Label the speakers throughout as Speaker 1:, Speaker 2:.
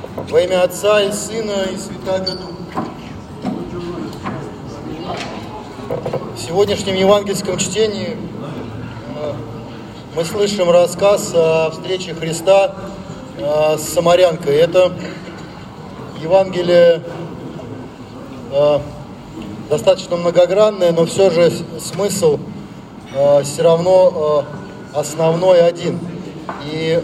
Speaker 1: Во имя Отца и Сына и Святаго Духа. В сегодняшнем евангельском чтении мы слышим рассказ о встрече Христа с самарянкой. Это Евангелие достаточно многогранное, но все же смысл все равно основной один. И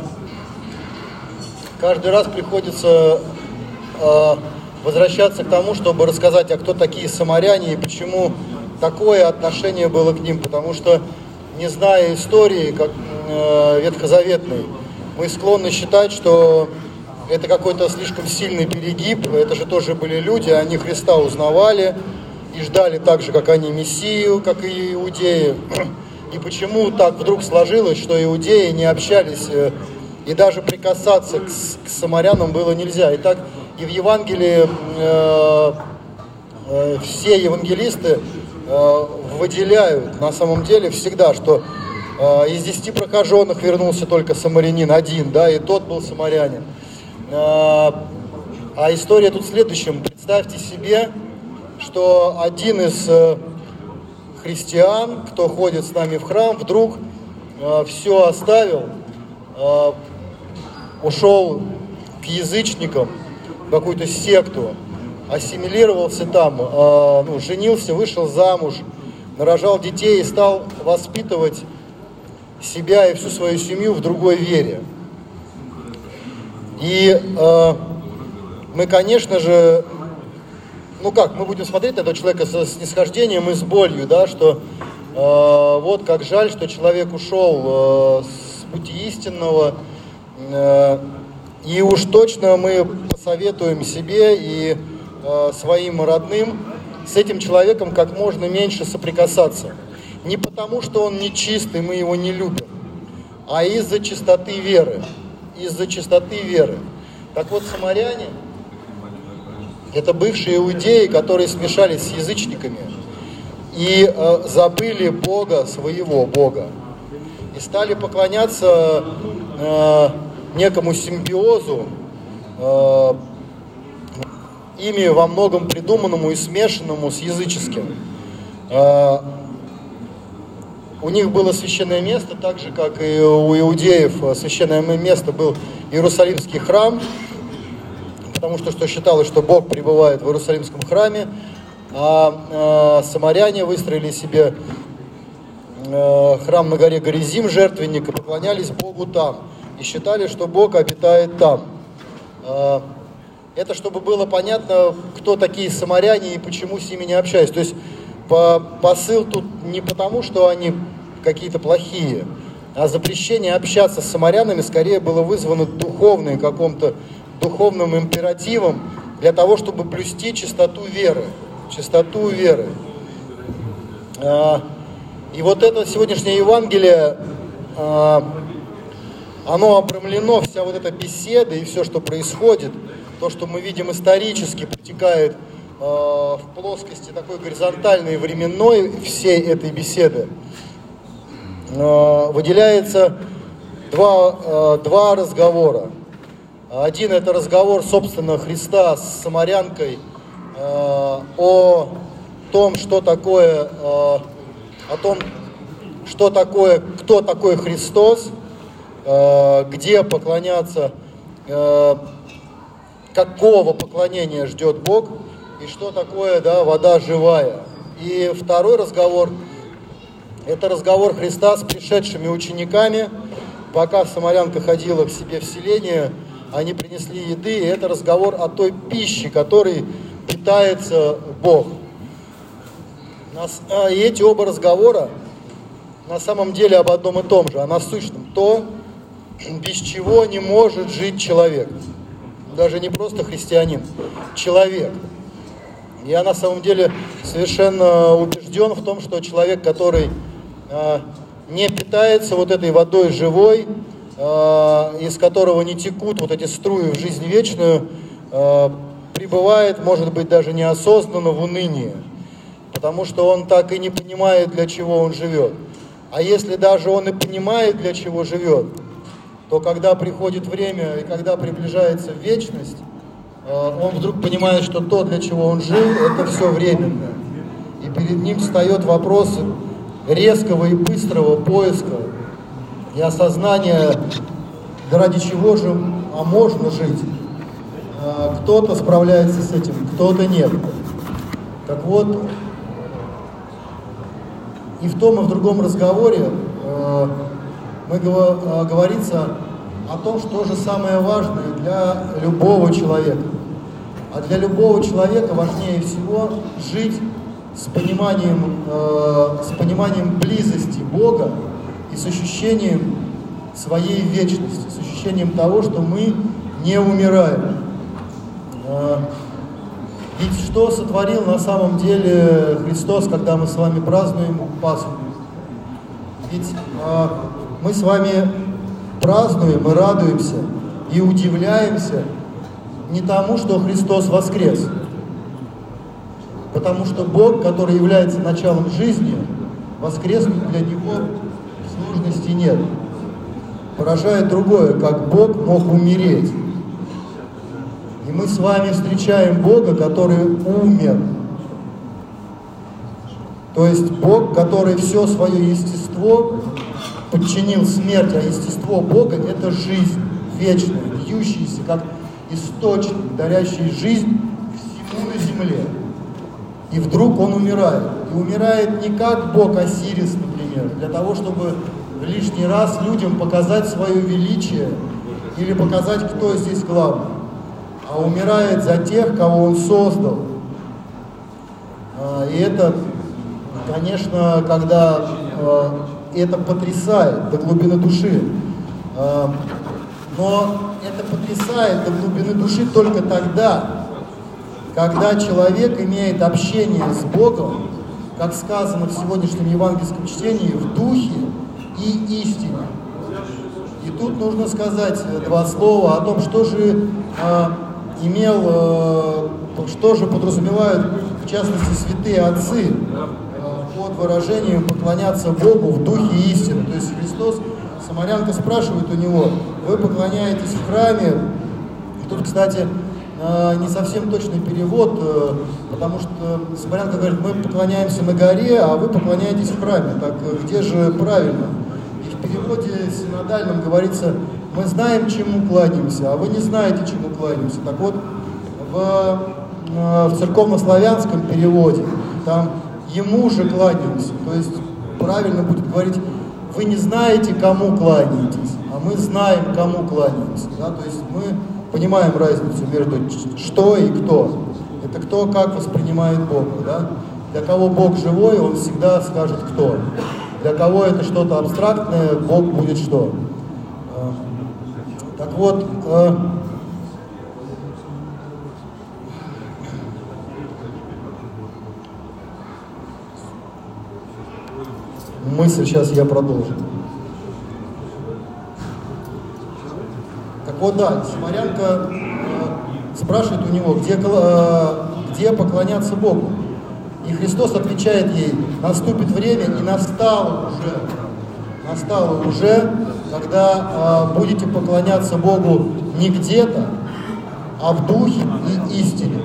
Speaker 1: каждый раз приходится возвращаться к тому, чтобы рассказать, а кто такие самаряне и почему такое отношение было к ним. Потому что, не зная истории, как ветхозаветной, мы склонны считать, что это какой-то слишком сильный перегиб. Это же тоже были люди, они Христа узнавали и ждали так же, как они, Мессию, как и иудеи. И почему так вдруг сложилось, что иудеи не общались и даже прикасаться к самарянам было нельзя. Итак, и в Евангелии все евангелисты выделяют на самом деле всегда, что из 10 прокаженных вернулся только самарянин один, да, и тот был самарянин. А история тут в следующем. Представьте себе, что один из христиан, кто ходит с нами в храм, вдруг все оставил, ушел к язычникам, в какую-то секту, ассимилировался там, женился, вышел замуж, нарожал детей и стал воспитывать себя и всю свою семью в другой вере. И мы, конечно же, мы будем смотреть на этого человека со снисхождением и с болью, да, что вот как жаль, что человек ушел с пути истинного, и уж точно мы посоветуем себе и своим родным с этим человеком как можно меньше соприкасаться. Не потому, что он нечистый, мы его не любим, а из-за чистоты веры. Из-за чистоты веры. Так вот, самаряне – это бывшие иудеи, которые смешались с язычниками и забыли Бога, своего Бога, и стали поклоняться некому симбиозу, ими во многом придуманному и смешанному с языческим. У них было священное место, так же, как и у иудеев священное место был Иерусалимский храм, потому что считалось, что Бог пребывает в Иерусалимском храме, а самаряне выстроили себе храм на горе Горизим, жертвенник, и поклонялись Богу там, и считали, что Бог обитает там. Это чтобы было понятно, кто такие самаряне и почему с ними не общаюсь. То есть посыл тут не потому, что они какие-то плохие, а запрещение общаться с самарянами скорее было вызвано каким-то духовным императивом для того, чтобы блюсти чистоту веры. Чистоту веры. И вот это сегодняшнее Евангелие, оно обрамлено, вся вот эта беседа и все, что происходит, то, что мы видим исторически, протекает в плоскости такой горизонтальной, временной всей этой беседы, выделяется два разговора. Один – это разговор, собственно, Христа с самарянкой о том, кто такой Христос, где поклоняться, какого поклонения ждет Бог, и что такое, вода живая. И второй разговор – это разговор Христа с пришедшими учениками. Пока самарянка ходила к себе в селение, они принесли еды, и это разговор о той пище, которой питается Бог. И эти оба разговора на самом деле об одном и том же, о насущном. То, без чего не может жить человек. Даже не просто христианин, человек. Я на самом деле совершенно убежден в том, что человек, который не питается вот этой водой живой, из которого не текут вот эти струи в жизнь вечную, пребывает, может быть, даже неосознанно в унынии, потому что он так и не понимает, для чего он живет. А если даже он и понимает, для чего живет, то когда приходит время и когда приближается вечность, он вдруг понимает, что то, для чего он жил, это все временно. И перед ним встает вопрос резкого и быстрого поиска и осознания, ради чего же можно жить. Кто-то справляется с этим, кто-то нет. Так вот, и в том, и в другом разговоре говорится о том, что же самое важное для любого человека. А для любого человека важнее всего жить с пониманием близости Бога и с ощущением своей вечности, с ощущением того, что мы не умираем. Ведь что сотворил на самом деле Христос, когда мы с вами празднуем Пасху? Ведь мы с вами празднуем и радуемся, и удивляемся не тому, что Христос воскрес, потому что Бог, который является началом жизни, воскреснуть для Него сложности нет. Поражает другое, как Бог мог умереть. И мы с вами встречаем Бога, который умер. То есть Бог, который все свое естество подчинил смерти, а естество Бога — это жизнь вечная, льющаяся, как источник, дарящий жизнь всему на земле. И вдруг Он умирает. И умирает не как Бог Осирис, например, для того, чтобы лишний раз людям показать свое величие или показать, кто здесь главный, а умирает за тех, кого Он создал. И это, конечно, когда это потрясает до глубины души. Но это потрясает до глубины души только тогда, когда человек имеет общение с Богом, как сказано в сегодняшнем евангельском чтении, в духе и истине. И тут нужно сказать два слова о том, что же что же подразумевают, в частности, святые отцы под выражением поклоняться Богу в духе истины. То есть Христос, самарянка спрашивает у него: вы поклоняетесь в храме? И тут, кстати, не совсем точный перевод, потому что самарянка говорит: мы поклоняемся на горе, а вы поклоняетесь в храме. Так где же правильно? И в переводе синодальном говорится: мы знаем, чему кланяемся, а вы не знаете, чему кланяемся. Так вот, в церковнославянском переводе там ему же кланяемся. То есть правильно будет говорить: вы не знаете, кому кланяетесь, а мы знаем, кому кланяемся. Да? То есть мы понимаем разницу между что и кто. Это кто как воспринимает Бога. Да? Для кого Бог живой, он всегда скажет кто. Для кого это что-то абстрактное, Бог будет что. Так вот, мысль сейчас я продолжу. Так вот, да, самарянка спрашивает у него, где поклоняться Богу. И Христос отвечает ей: наступит время, и настало уже, когда будете поклоняться Богу не где-то, а в духе и истине.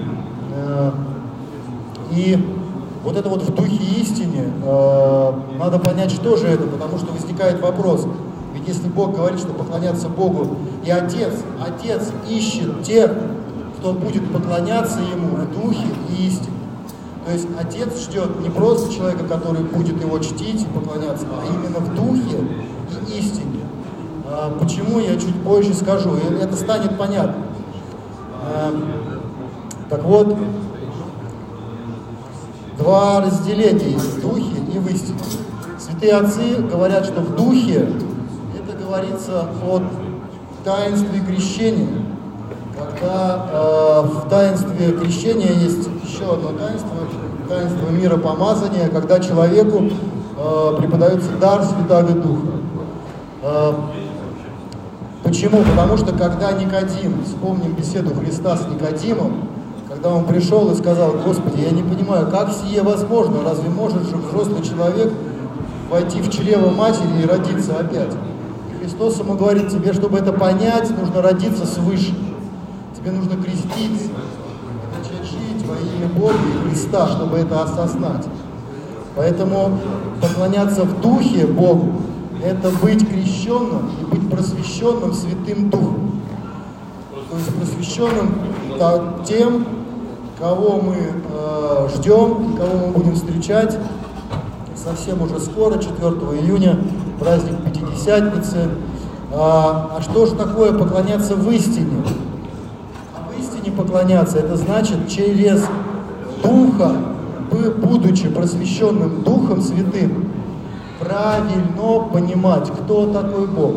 Speaker 1: И вот это вот в духе и истине, надо понять, что же это, потому что возникает вопрос. Ведь если Бог говорит, что поклоняться Богу, и Отец ищет тех, кто будет поклоняться Ему в духе и истине. То есть Отец ждет не просто человека, который будет Его чтить и поклоняться, а именно в духе и истине. Почему, я чуть позже скажу, и это станет понятно. Так вот, два разделения есть: в духе и в истине. Святые отцы говорят, что в духе это говорится о таинстве крещения. Когда в таинстве крещения есть еще одно таинство миропомазания, когда человеку преподается дар Святаго Духа. Почему? Потому что когда Никодим, вспомним беседу Христа с Никодимом, когда он пришел и сказал: Господи, я не понимаю, как сие возможно? Разве может же взрослый человек войти в чрево матери и родиться опять? И Христос ему говорит, тебе, чтобы это понять, нужно родиться свыше. Тебе нужно креститься, начать жить во имя Бога и Христа, чтобы это осознать. Поэтому поклоняться в духе Богу – это быть крещенным и быть просвещенным Святым Духом. То есть просвещенным тем, кого мы ждем, кого мы будем встречать совсем уже скоро, 4 июня, праздник Пятидесятницы. А что же такое поклоняться в истине? В истине поклоняться – это значит через Духа, будучи просвещенным Духом Святым, правильно понимать, кто такой Бог.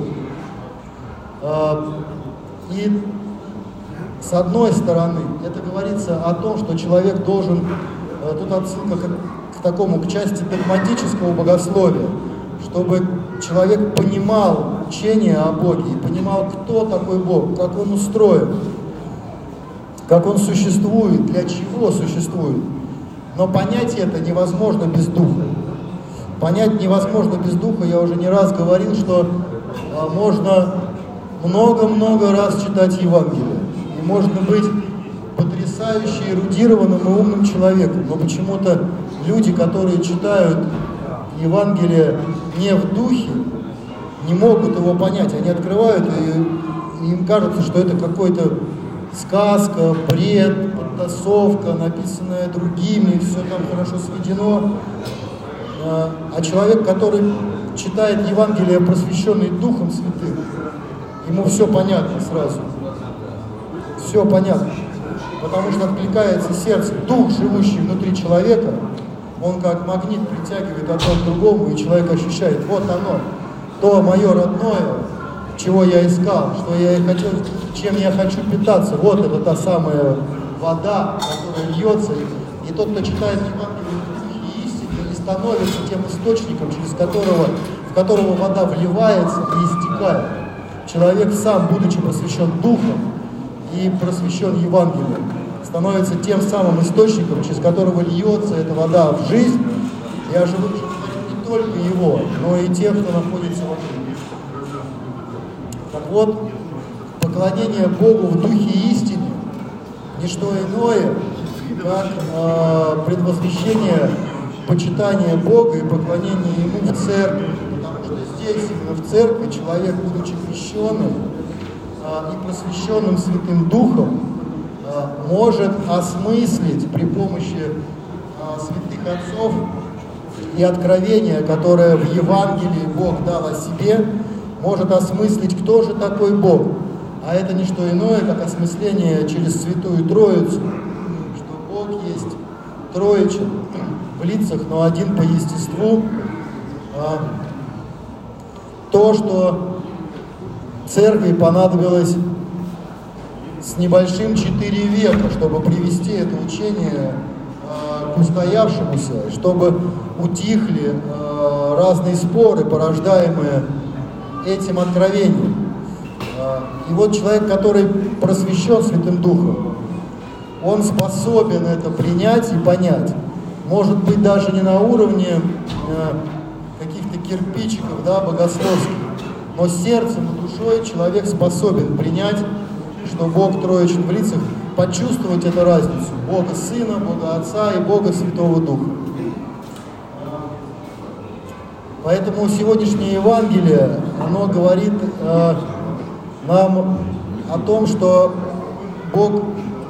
Speaker 1: И с одной стороны, это говорится о том, что человек должен, тут отсылка к части догматического богословия, чтобы человек понимал учение о Боге и понимал, кто такой Бог, как Он устроен, как Он существует, для чего существует. Но понять это невозможно без Духа. Понять невозможно без Духа, я уже не раз говорил, что можно много-много раз читать Евангелие. И можно быть потрясающе эрудированным и умным человеком. Но почему-то люди, которые читают Евангелие не в Духе, не могут его понять. Они открывают, и им кажется, что это какой-то сказка, бред, подтасовка, написанная другими, все там хорошо сведено. А человек, который читает Евангелие, просвещенный Духом Святым, ему все понятно сразу. Все понятно. Потому что откликается сердце. Дух, живущий внутри человека, он как магнит притягивает одно к другому, и человек ощущает, вот оно, то мое родное, чего я искал, что я и хотел, чем я хочу питаться. Вот это та самая вода, которая льется. И тот, кто читает Евангелие в Духе и истине, и становится тем источником, в которого вода вливается и истекает. Человек сам, будучи просвещен Духом и просвещен Евангелием, становится тем самым источником, через которого льется эта вода в жизнь. Я же говорю не только его, но и тех, кто находится вокруг. Так вот, поклонение Богу в Духе и истине – не что иное, как предвосхищение почитания Бога и поклонения Ему в церкви. Потому что здесь, именно в церкви, человек, будучи крещенным и просвещенным Святым Духом, может осмыслить при помощи святых отцов и откровения, которое в Евангелии Бог дал о себе, может осмыслить, кто же такой Бог. А это не что иное, как осмысление через Святую Троицу, что Бог есть троичен в лицах, но один по естеству. То, что церкви понадобилось с небольшим 4 века, чтобы привести это учение к устоявшемуся, чтобы утихли разные споры, порождаемые этим откровением. И вот человек, который просвещен Святым Духом, он способен это принять и понять. Может быть, даже не на уровне каких-то кирпичиков, богословских, но сердцем и душой человек способен принять, что Бог троичен в лицах, почувствовать эту разницу Бога Сына, Бога Отца и Бога Святого Духа. Поэтому сегодняшнее Евангелие, оно говорит нам о том, что Бог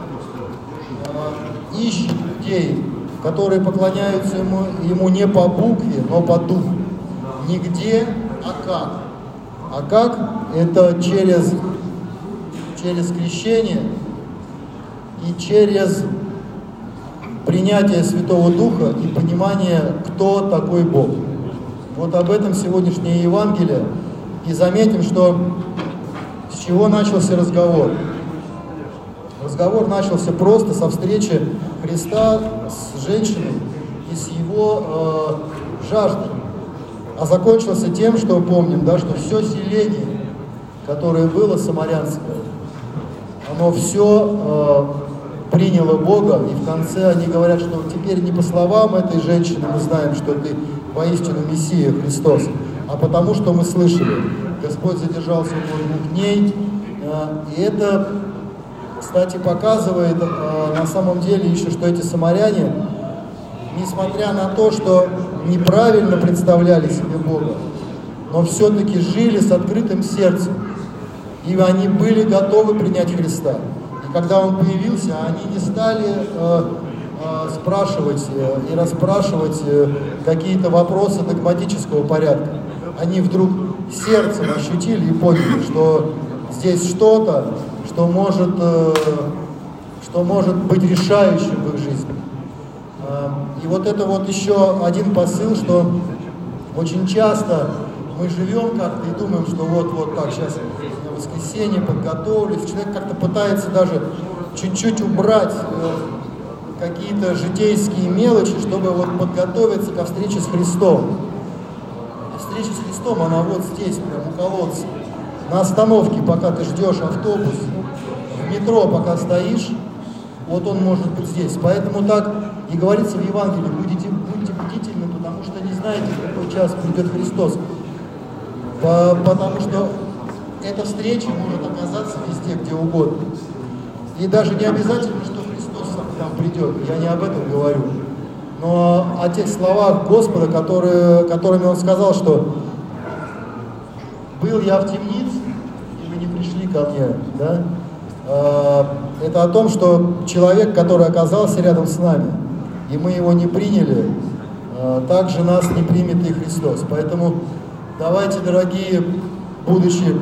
Speaker 1: ищет людей, которые поклоняются Ему не по букве, но по духу. Не где, а как. А как? Это через крещение и через принятие Святого Духа и понимание, кто такой Бог. Вот об этом сегодняшнее Евангелие. И заметим, что с чего начался разговор. Разговор начался просто со встречи Христа с женщиной и с его жаждой. А закончился тем, что помним, что все селение, которое было самарянское, оно все приняло Бога, и в конце они говорят, что теперь не по словам этой женщины мы знаем, что ты воистину Мессия Христос, а потому что мы слышали, Господь задержался около 2 дней. И это, кстати, показывает на самом деле еще, что эти самаряне, несмотря на то, что неправильно представляли себе Бога, но все-таки жили с открытым сердцем. И они были готовы принять Христа. И когда Он появился, они не стали спрашивать и расспрашивать какие-то вопросы догматического порядка. Они вдруг сердцем ощутили и поняли, что здесь что-то, что может быть решающим в их жизни. И вот это вот еще один посыл, что очень часто мы живем как-то и думаем, что вот так, сейчас я в воскресенье подготовлюсь. Человек как-то пытается даже чуть-чуть убрать какие-то житейские мелочи, чтобы вот подготовиться ко встрече с Христом. А встреча с Христом, она вот здесь, прям у колодца. На остановке, пока ты ждешь автобус, в метро, пока стоишь, вот он может быть здесь. Поэтому так и говорится в Евангелии: будьте бдительны, потому что не знаете, в какой час придет Христос. Потому что эта встреча может оказаться везде, где угодно. И даже не обязательно, что Христос сам к нам придет, я не об этом говорю. Но о тех словах Господа, которыми Он сказал, что «Был я в темнице, и вы не пришли ко мне». Да? Это о том, что человек, который оказался рядом с нами, и мы его не приняли, также нас не примет и Христос. Поэтому давайте, дорогие, будучи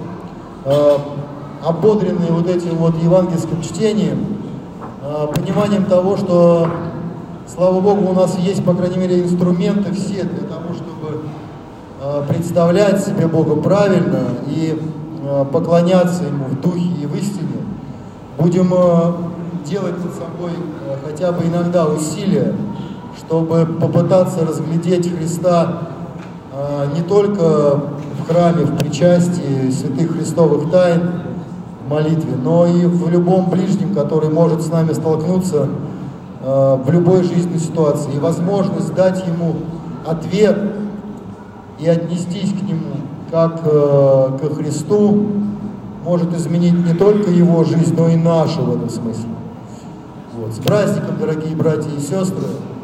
Speaker 1: ободренные вот этим вот евангельским чтением, пониманием того, что, слава Богу, у нас есть, по крайней мере, инструменты все для того, чтобы представлять себе Бога правильно и поклоняться Ему в духе и в истине, будем делать над собой хотя бы иногда усилия, чтобы попытаться разглядеть Христа не только в храме, в причастии святых христовых тайн, в молитве, но и в любом ближнем, который может с нами столкнуться в любой жизненной ситуации. И возможность дать Ему ответ и отнестись к Нему как ко Христу может изменить не только Его жизнь, но и нашу в этом смысле. Вот. С праздником, дорогие братья и сестры!